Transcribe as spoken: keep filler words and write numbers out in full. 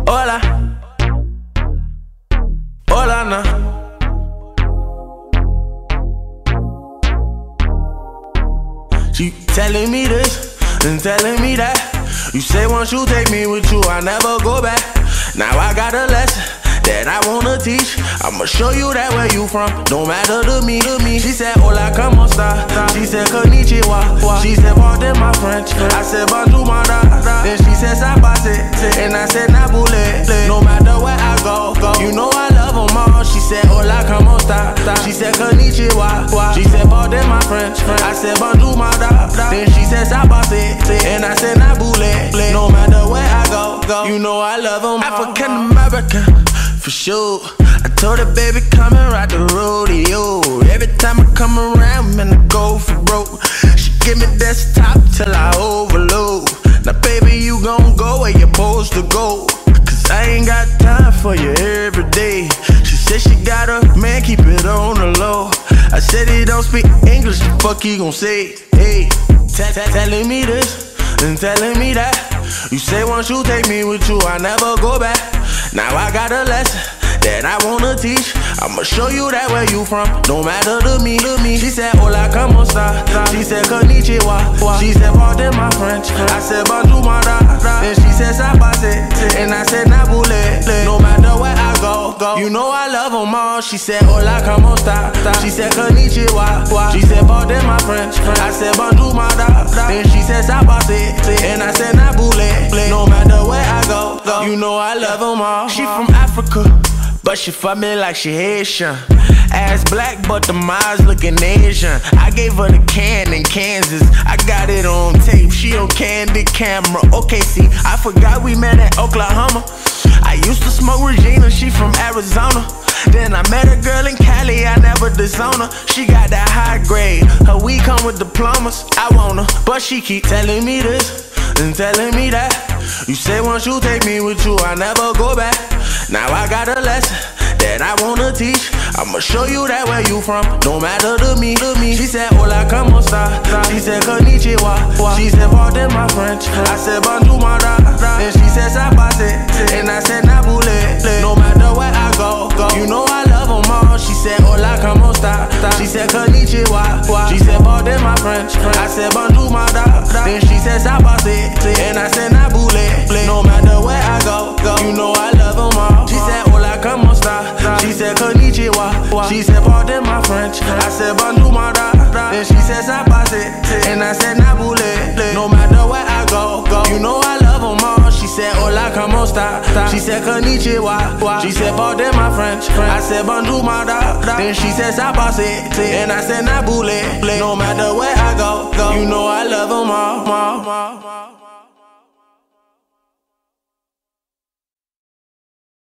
Hola, hola, nah. She telling me this and telling me that. You say once you take me with you, I never go back. Now I got a lesson that I wanna teach. I'ma show you that where you from, no matter to me, to me. She said, hola, como esta? She said, konnichiwa. She said, pardon my French. I said, bonjour, my da. Then she said, sabase. And I said, nabule. No matter where I go, go. You know I love them all. She said, hola, como esta? She said, konnichiwa. She said, pardon my French. I said, bonjour, my da. Then she said, sabase. And I said, nabule. No matter where I go, go. You know I love them all. African American. For sure, I told her, baby, come and ride the rodeo. Every time I come around, man, I go for broke. She give me desktop till I overload. Now, baby, you gon' go where you're supposed to go. Cause I ain't got time for you every day. She said she got a man, keep it on the low. I said he don't speak English, the fuck he gon' say? Hey, telling me this and telling me that. You say once you take me with you, I never go back. Now I got a lesson that I wanna teach. I'ma show you that where you from, no matter to me, to me. She said, hola, como esta? She said, konnichiwa. She said, pardon my French. I said, bonjour, my da. Then she said, sabase. And I said, nabule. No matter where I go, go. You know I love them all. She said, hola, como esta? She said, konnichiwa. She said, pardon my French. I said, bonjour, my da. Then she said, sabase. And I said, nabule. No matter where I go, go. You know I love them all. She from Africa, but she fuck me like she Haitian. Ass black, but the eyes looking Asian. I gave her the can in Kansas. I got it on tape, she on candid camera. Okay, see, I forgot we met in Oklahoma. I used to smoke Regina, she from Arizona. Then I met a girl in Cali, I never disown her. She got that high grade, her weed come with diplomas. I want her, but she keep telling me this and telling me that. You say once you take me with you, I never go back. Now I got a lesson that I wanna teach. I'ma show you that where you from, no matter to me, to me. She said, hola, como esta? She said, konnichiwa. She said, pardon my French. I said, bonjour, my da. Then she said, sabase. And I said, nabule. No matter where I go, go. You know I love them all. She said, hola, como esta? She said, konnichiwa. She said, pardon my French. I said, bonjour, my da. Then she said, sabase. And I said, nabule. No matter where I go, go. You know I love them all. She said, hola, como esta? She said, konnichiwa. She said, pardon my French. I said, bonjour, my da. Then she said, sabase. And I said, nabule. No matter where I go, go. You know I love them all. She said, hola, como esta? She said, konnichiwa. She said, pardon my French. I said, bonjour, my da. Then she said, sabase. And I said, nabule. No matter where I go, go. You know I love them all.